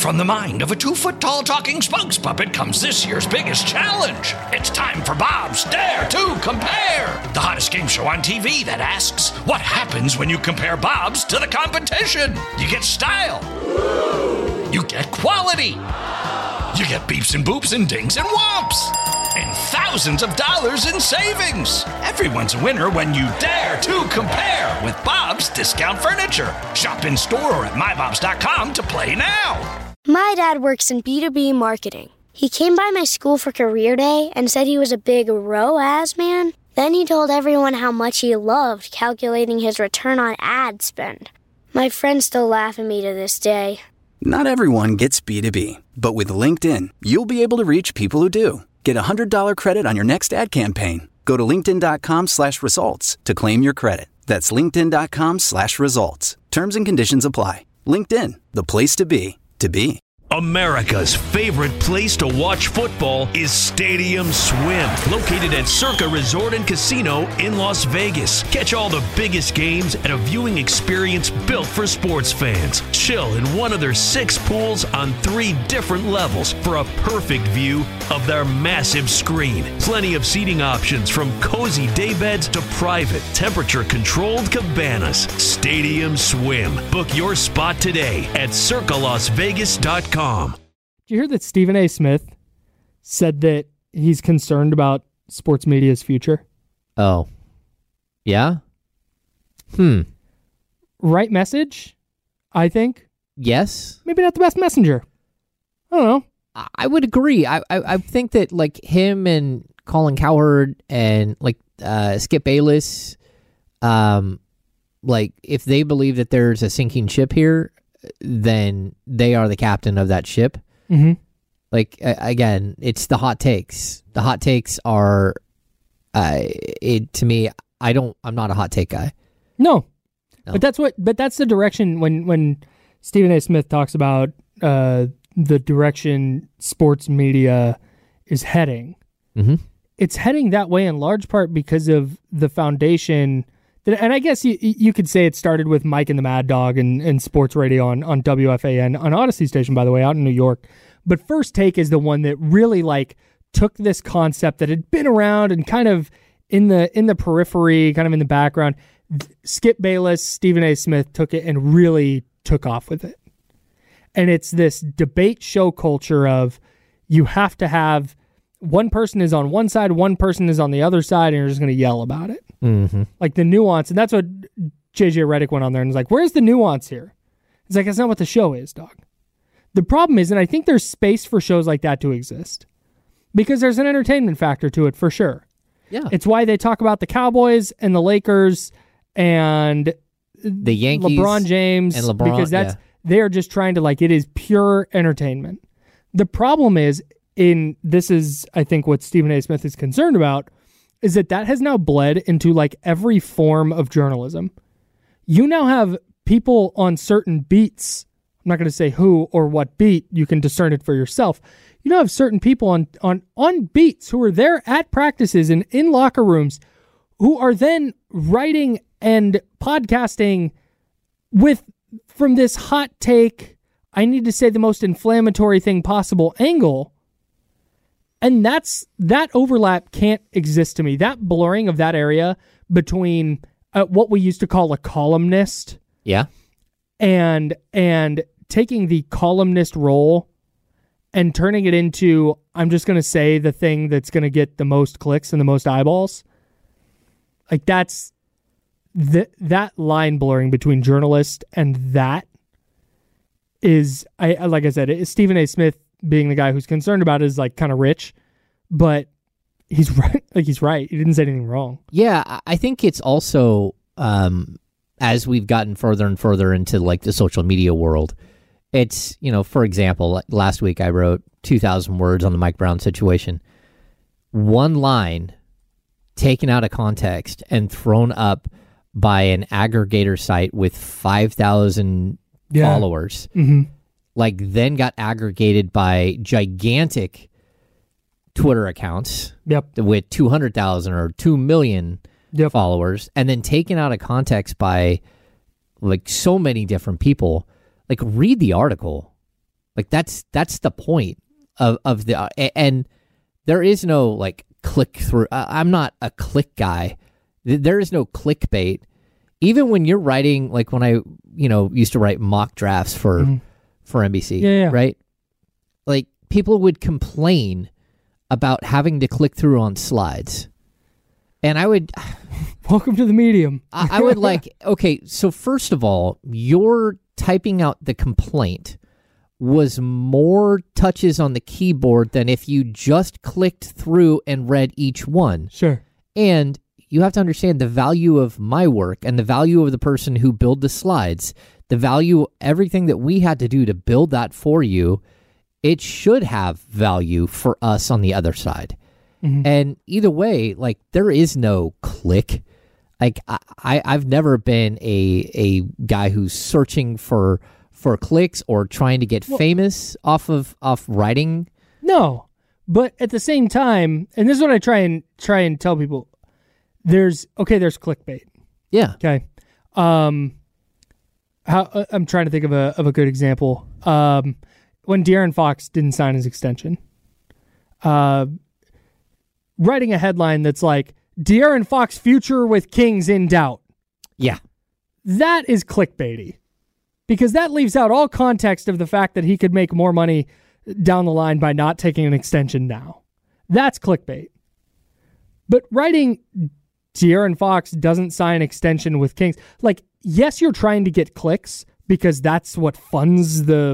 From the mind of a 2-foot-tall talking spokes puppet comes this year's biggest challenge. It's time for Bob's Dare to Compare, the hottest game show on TV that asks, what happens when you compare Bob's to the competition? You get style. You get quality. You get beeps and boops and dings and whomps. And thousands of dollars in savings. Everyone's a winner when you dare to compare with Bob's Discount Furniture. Shop in store or at mybobs.com to play now. My dad works in B2B marketing. He came by my school for career day and said he was a big ROAS man. Then he told everyone how much he loved calculating his return on ad spend. My friends still laugh at me to this day. Not everyone gets B2B, but with LinkedIn, you'll be able to reach people who do. Get a $100 credit on your next ad campaign. Go to linkedin.com/results to claim your credit. That's linkedin.com/results. Terms and conditions apply. LinkedIn, the place to be, to be. America's favorite place to watch football is Stadium Swim, located at Circa Resort and Casino in Las Vegas. Catch all the biggest games at a viewing experience built for sports fans. Chill in one of their 6 pools on 3 different levels for a perfect view of their massive screen. Plenty of seating options from cozy daybeds to private, temperature-controlled cabanas. Stadium Swim. Book your spot today at circalasvegas.com. Did you hear that Stephen A. Smith said that he's concerned about sports media's future? Oh. Yeah? Right message, I think. Yes. Maybe not the best messenger. I don't know. I would agree. I think that, like, him and Colin Cowherd and, like, Skip Bayless, like, if they believe that there's a sinking ship here, then they are the captain of that ship. Mm-hmm. Like, again, it's the hot takes. The hot takes are, to me, I'm not a hot take guy. No. But that's the direction when Stephen A. Smith talks about the direction sports media is heading. Mm-hmm. It's heading that way in large part because of the foundation. And I guess you could say it started with Mike and the Mad Dog and sports radio on WFAN, on Odyssey Station, by the way, out in New York. But First Take is the one that really, like, took this concept that had been around and kind of in the periphery, kind of in the background. Skip Bayless, Stephen A. Smith took it and really took off with it. And it's this debate show culture of you have to have one person is on one side, one person is on the other side, and you're just going to yell about it. Mm-hmm. Like the nuance. And that's what JJ Redick went on there and was like, where's the nuance here? It's like, that's not what the show is, dog. The problem is, and I think there's space for shows like that to exist because there's an entertainment factor to it for sure. Yeah. It's why they talk about the Cowboys and the Lakers and the Yankees, LeBron James, and LeBron, because they are just trying to, like, it is pure entertainment. The problem is, this is, I think, what Stephen A. Smith is concerned about, is that has now bled into, like, every form of journalism. You now have people on certain beats. I'm not going to say who or what beat. You can discern it for yourself. You now have certain people on beats who are there at practices and in locker rooms who are then writing and podcasting from this hot take, I need to say the most inflammatory thing possible angle. And that overlap can't exist to me. That blurring of that area between what we used to call a columnist, and taking the columnist role and turning it into, I'm just going to say the thing that's going to get the most clicks and the most eyeballs. Like, that's that line blurring between journalist and that is, like I said, Stephen A. Smith being the guy who's concerned about it is, like, kind of rich, but he's right. Like, he's right. He didn't say anything wrong. Yeah, I think it's also, as we've gotten further and further into, like, the social media world, it's, for example, last week I wrote 2,000 words on the Mike Brown situation. One line taken out of context and thrown up by an aggregator site with 5,000 followers, like, then got aggregated by gigantic Twitter accounts with 200,000 or 2 million followers, and then taken out of context by, like, so many different people. Like, read the article. Like that's the point of the and there is no like click through. I'm not a click guy. There is no clickbait. Even when you're writing, like when I used to write mock drafts for NBC, right? Like people would complain about having to click through on slides, and I would. Welcome to the medium. I would like, okay, so first of all, your typing out the complaint was more touches on the keyboard than if you just clicked through and read each one. Sure. And you have to understand the value of my work and the value of the person who built the slides, the value, everything that we had to do to build that for you. It should have value for us on the other side. Mm-hmm. And either way, like there is no click. Like I've never been a guy who's searching for clicks or trying to get famous off writing. No, but at the same time, and this is what I try and tell people: there's clickbait. Yeah. Okay. I'm trying to think of a good example. When De'Aaron Fox didn't sign his extension, writing a headline that's like, De'Aaron Fox future with Kings in doubt. Yeah. That is clickbaity. Because that leaves out all context of the fact that he could make more money down the line by not taking an extension now. That's clickbait. But writing De'Aaron Fox doesn't sign extension with Kings, like, yes, you're trying to get clicks because that's what funds the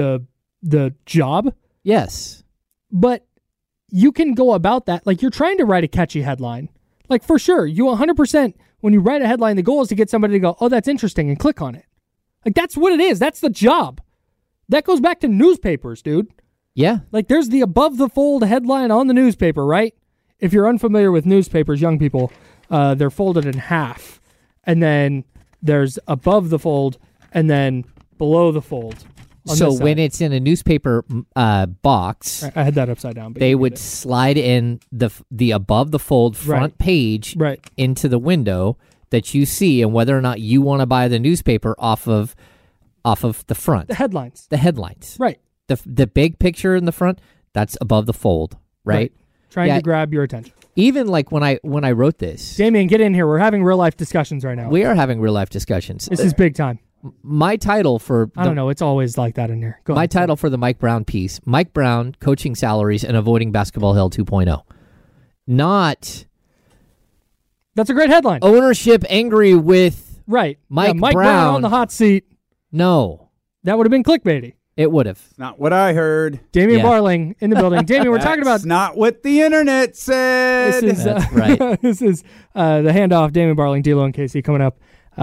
job. Yes. But you can go about that. Like, you're trying to write a catchy headline. Like, for sure, you 100%, when you write a headline, the goal is to get somebody to go, oh, that's interesting, and click on it. Like, that's what it is. That's the job. That goes back to newspapers, dude. Yeah. Like, there's the above-the-fold headline on the newspaper, right? If you're unfamiliar with newspapers, young people, they're folded in half. And then there's above the fold, and then below the fold. So when it's in a newspaper box, I had that upside down. But they would slide in the above the fold front page into the window that you see, and whether or not you want to buy the newspaper off of the front. The headlines. Right. The big picture in the front, that's above the fold, right? Trying to grab your attention. Even like when I wrote this. Damien, get in here. We're having real life discussions right now. We are having real life discussions. This is big time. My title for... I don't know. It's always like that in here. Go ahead. Title for the Mike Brown piece, Mike Brown, Coaching Salaries and Avoiding Basketball Hell 2.0. Not... That's a great headline. Ownership angry with Mike Brown on the hot seat. No. That would have been clickbaity. It would have. Not what I heard. Damian Barling in the building. Damien, we're talking about... That's not what the internet said. That's right. This is the handoff. Damian Barling, D'Lo, and Casey coming up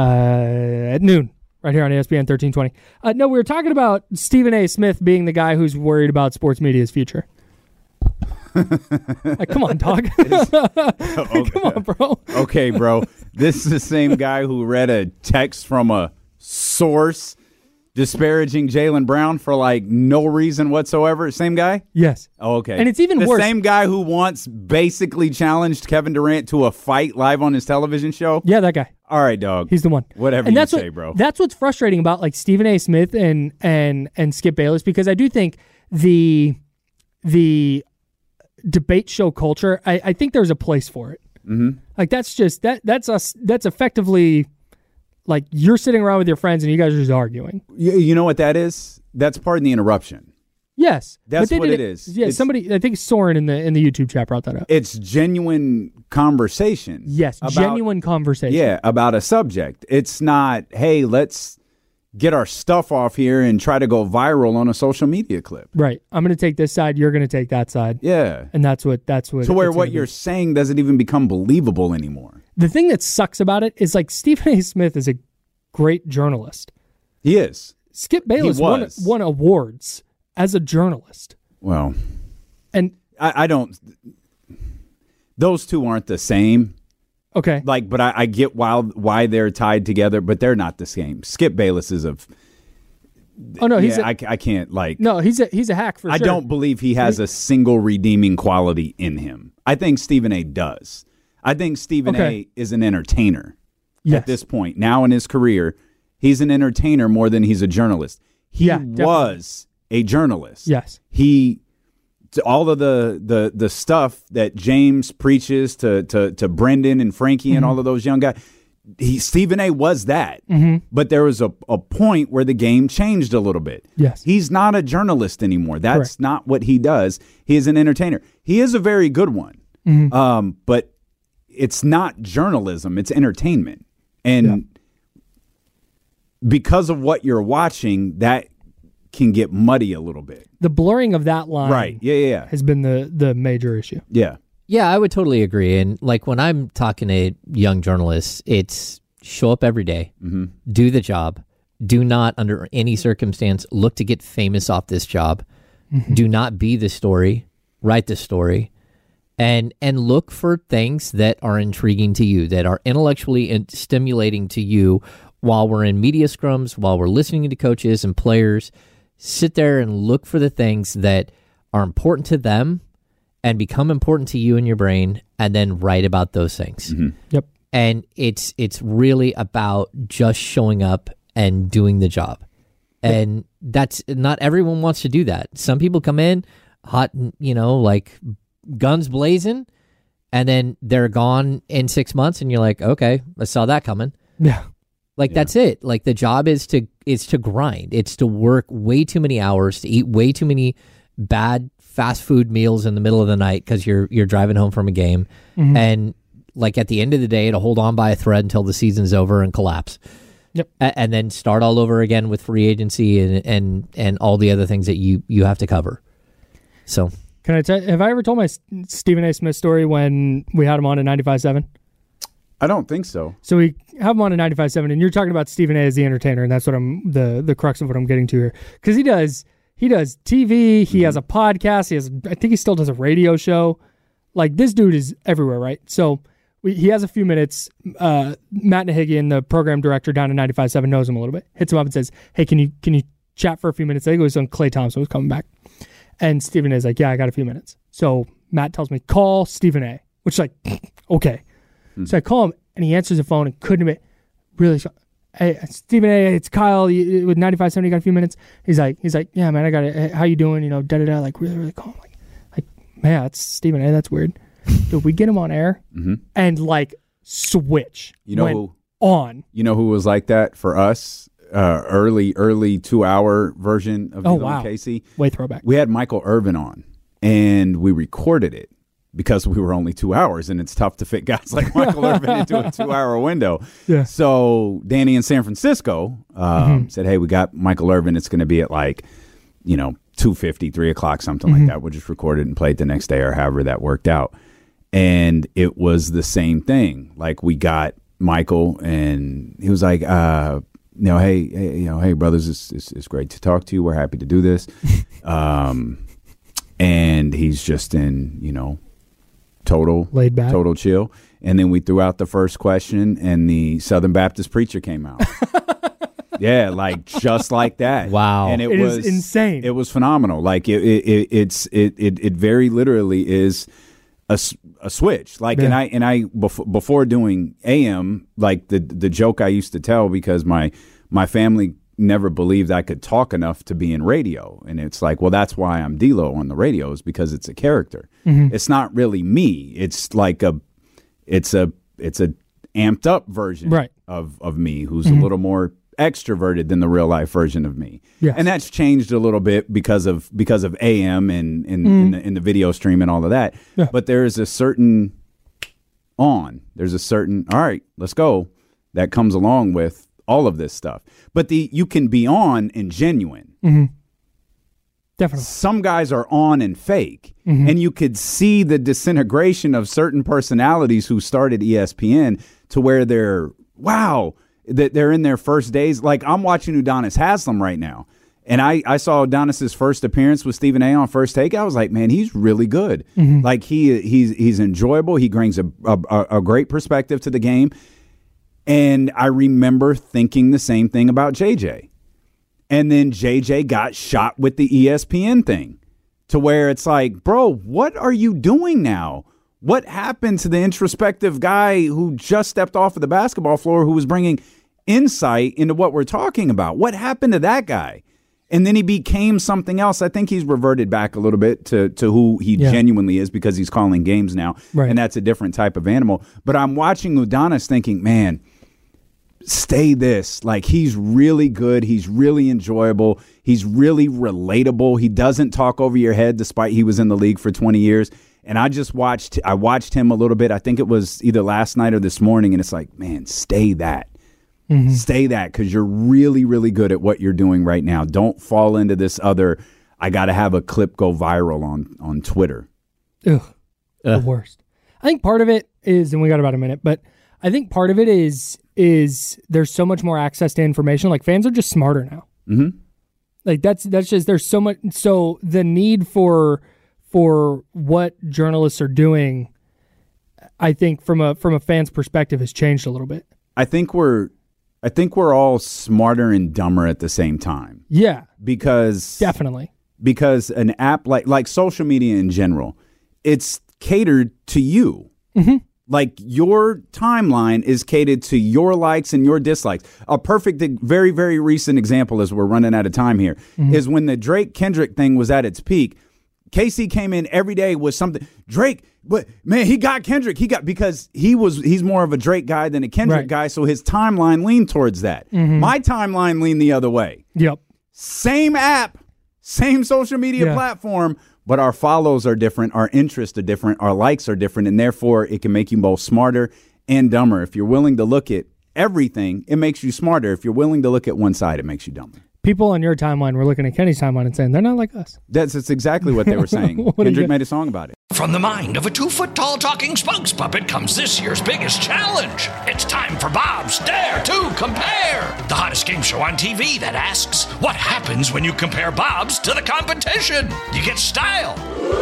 at noon. Right here on ESPN 1320. No, we were talking about Stephen A. Smith being the guy who's worried about sports media's future. Come on, dog. Come on, bro. Okay, bro. This is the same guy who read a text from a source disparaging Jaylen Brown for like no reason whatsoever. Same guy? Yes. Oh, okay. And it's even worse. The same guy who once basically challenged Kevin Durant to a fight live on his television show? Yeah, that guy. All right, dog. He's the one. Whatever you say, bro. That's what's frustrating about like Stephen A. Smith and Skip Bayless, because I do think the debate show culture, I think there's a place for it. Mm-hmm. Like that's just that's effectively like you're sitting around with your friends and you guys are just arguing. You know what that is? That's pardon the interruption. Yes. That's what it is. Yeah, somebody, I think Soren in the YouTube chat brought that up. It's genuine conversation. Yes, genuine conversation. Yeah, about a subject. It's not, hey, let's get our stuff off here and try to go viral on a social media clip. Right. I'm going to take this side, you're going to take that side. Yeah. And that's what to where what you're saying doesn't even become believable anymore. The thing that sucks about it is like Stephen A. Smith is a great journalist. He is. Skip Bayless won awards as a journalist. Well, and I don't. Those two aren't the same. Okay. Like, but I get why they're tied together, but they're not the same. Skip Bayless is a. Oh no, I can't like. No, he's a hack for sure. I don't believe he has a single redeeming quality in him. I think Stephen A. does. I think Stephen A. is an entertainer at this point. Now in his career, he's an entertainer more than he's a journalist. He was a journalist. Yes. All of the stuff that James preaches to Brendan and Frankie and all of those young guys, Stephen A. was that. But there was a point where the game changed a little bit. Yes. He's not a journalist anymore. That's Correct. not what he does. He is an entertainer. He is a very good one. But it's not journalism. It's entertainment. And because of what you're watching, that can get muddy a little bit. The blurring of that line Right. Yeah. has been the major issue. Yeah. Yeah, I would totally agree. And like when I'm talking to young journalists, it's show up every day, do the job. Do not, under any circumstance, look to get famous off this job. Do not be the story. Write the story. And look for things that are intriguing to you, that are intellectually stimulating to you while we're in media scrums, while we're listening to coaches and players. Sit there and look for the things that are important to them and become important to you in your brain, and then write about those things. Yep. And it's really about just showing up and doing the job. And that's not everyone wants to do that. Some people come in hot, like guns blazing, and then they're gone in 6 months, and you're like, okay, I saw that coming. Yeah. That's it. Like the job is to grind. It's to work way too many hours, to eat way too many bad fast food meals in the middle of the night because you're driving home from a game, and like at the end of the day, to hold on by a thread until the season's over and collapse. Yep. And then start all over again with free agency and all the other things that you have to cover. So, Can I tell? Have I ever told my Stephen A. Smith story when we had him on at 95.7? I don't think so. So we have him on at 95.7, and you're talking about Stephen A. as the entertainer, and that's what the crux of what I'm getting to here. Because he does TV, he has a podcast, I think he still does a radio show. Like, this dude is everywhere, right? So he has a few minutes. Matt Nahigian, the program director down at 95.7, knows him a little bit. Hits him up and says, "Hey, can you chat for a few minutes?" I think it was when Klay Thompson was coming back. And Stephen A. is like, "Yeah, I got a few minutes." So Matt tells me, "Call Stephen A." Which is like, okay. So I call him, and he answers the phone and couldn't have been really. "Hey, Stephen A., it's Kyle with 95.7. You got a few minutes?" He's like, "Yeah, man, I got it. Hey, how you doing? Like really, really calm. Like, man, that's Stephen A. That's weird." Dude, we get him on air and like switch. Went on. You know who was like that for us? Early 2-hour version of D'Lo and Casey. Way throwback. We had Michael Irvin on, and we recorded it because we were only 2 hours, and it's tough to fit guys like Michael Irvin into a 2-hour window. Yeah. So Danny in San Francisco said, "Hey, we got Michael Irvin. It's going to be at 2:50, 3 o'clock, something like that. We'll just record it and play it the next day or however that worked out." And it was the same thing. Like, we got Michael, and he was like, hey, brothers, it's great to talk to you. We're happy to do this. And he's just in, total laid back, total chill. And then we threw out the first question, and the Southern Baptist preacher came out. Yeah, like just like that. Wow. And it was insane. It was phenomenal. Like it very literally is a switch. Like, yeah. and I before doing AM, like the joke I used to tell, because my family never believed I could talk enough to be in radio. And it's like, well, that's why I'm D'Lo on the radio, is because it's a character. It's not really me. It's like it's a amped up version right. of me, who's a little more extroverted than the real life version of me. Yes. And that's changed a little bit because of AM and in the video stream and all of that. Yeah. But there's a certain all right, let's go, that comes along with all of this stuff. But you can be on and genuine. Definitely. Some guys are on and fake. And you could see the disintegration of certain personalities who started ESPN to where they're in their first days. Like, I'm watching Udonis Haslem right now, and I saw Udonis's first appearance with Stephen A. on First Take. I was like, man, he's really good. Like, he's enjoyable. He brings a great perspective to the game. And I remember thinking the same thing about JJ. And then JJ got shot with the ESPN thing, to where it's like, bro, what are you doing now? What happened to the introspective guy who just stepped off of the basketball floor, who was bringing insight into what we're talking about? What happened to that guy? And then he became something else. I think he's reverted back a little bit to who he genuinely is because he's calling games now. Right. And that's a different type of animal. But I'm watching Udonis thinking, man, stay this. Like, he's really good. He's really enjoyable. He's really relatable. He doesn't talk over your head despite he was in the league for 20 years. And I watched him a little bit. I think it was either last night or this morning. And it's like, man, stay that. Mm-hmm. Stay that, because you're really, really good at what you're doing right now. Don't fall into this other, I got to have a clip go viral on Twitter. Ugh. The worst. I think part of it is, and we got about a minute, but I think part of it is there's so much more access to information. Like, fans are just smarter now. Mm-hmm. Like, that's just, there's so much. So the need for what journalists are doing, I think from a fan's perspective, has changed a little bit. I think we're all smarter and dumber at the same time. Yeah. Definitely. Because an app like social media in general, it's catered to you. Mm-hmm. Like, your timeline is catered to your likes and your dislikes. A perfect, very, very recent example, as we're running out of time here, is when the Drake-Kendrick thing was at its peak. Casey came in every day with something. Drake, but man, he got Kendrick. Because he's more of a Drake guy than a Kendrick guy, so his timeline leaned towards that. Mm-hmm. My timeline leaned the other way. Yep. Same app, same social media platform, but our follows are different, our interests are different, our likes are different, and therefore it can make you both smarter and dumber. If you're willing to look at everything, it makes you smarter. If you're willing to look at one side, it makes you dumber. People on your timeline were looking at Kenny's timeline and saying, they're not like us. That's exactly what they were saying. Kendrick made a song about it. From the mind of a 2-foot-tall talking spokes puppet comes this year's biggest challenge. It's time for Bob's Dare to Compare, the hottest game show on TV that asks, what happens when you compare Bob's to the competition? You get style.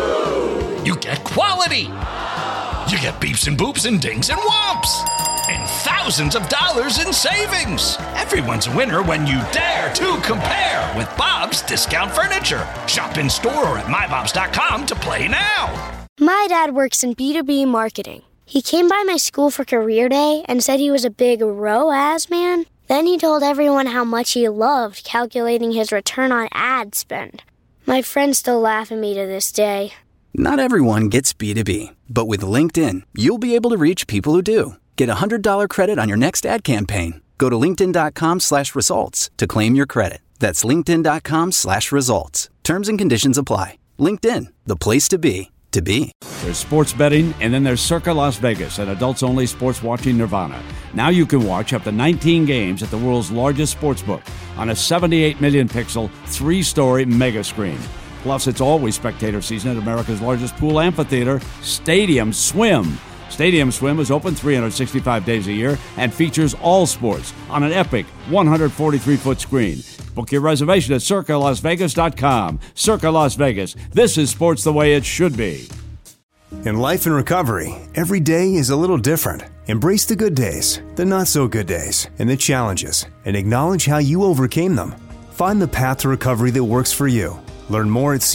You get quality. You get beeps and boops and dings and whomps. And thousands of dollars in savings. Everyone's a winner when you dare to compare with Bob's Discount Furniture. Shop in store or at mybobs.com to play now. My dad works in B2B marketing. He came by my school for career day and said he was a big ROAS man. Then he told everyone how much he loved calculating his return on ad spend. My friends still laugh at me to this day. Not everyone gets B2B, but with LinkedIn, you'll be able to reach people who do. Get a $100 credit on your next ad campaign. Go to linkedin.com/results to claim your credit. That's linkedin.com/results. Terms and conditions apply. LinkedIn, the place to be, to be. There's sports betting, and then there's Circa Las Vegas, an adults-only sports watching nirvana. Now you can watch up to 19 games at the world's largest sportsbook on a 78 million pixel, 3-story mega screen. Plus, it's always spectator season at America's largest pool amphitheater, Stadium Swim. Stadium Swim is open 365 days a year and features all sports on an epic 143-foot screen. Book your reservation at CircaLasVegas.com. Circa Las Vegas. This is sports the way it should be. In life and recovery, every day is a little different. Embrace the good days, the not-so-good days, and the challenges, and acknowledge how you overcame them. Find the path to recovery that works for you. Learn more at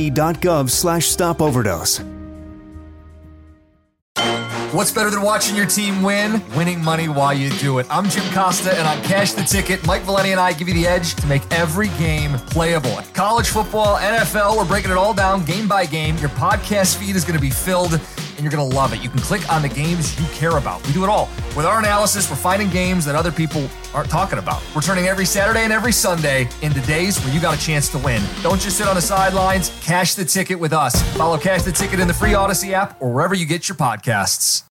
cdc.gov/stopoverdose. What's better than watching your team win? Winning money while you do it. I'm Jim Costa, and on Cash the Ticket, Mike Valeni and I give you the edge to make every game playable. College football, NFL, we're breaking it all down game by game. Your podcast feed is going to be filled, and you're going to love it. You can click on the games you care about. We do it all. With our analysis, we're finding games that other people aren't talking about. We're turning every Saturday and every Sunday into days where you got a chance to win. Don't just sit on the sidelines. Cash the Ticket with us. Follow Cash the Ticket in the free Odyssey app or wherever you get your podcasts.